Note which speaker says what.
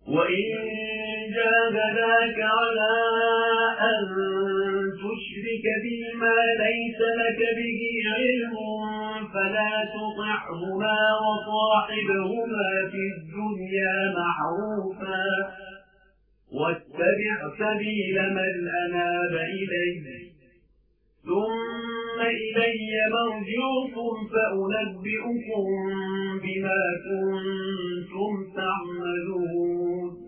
Speaker 1: وإن جاهداك على أن تشرك بما ليس لك به علم فلا تطعهما وصاحبهما في الدنيا معروفا واتبع سبيل من أناب إليه ثم إلي مرجعكم فأنبئكم بما كنتم تعملون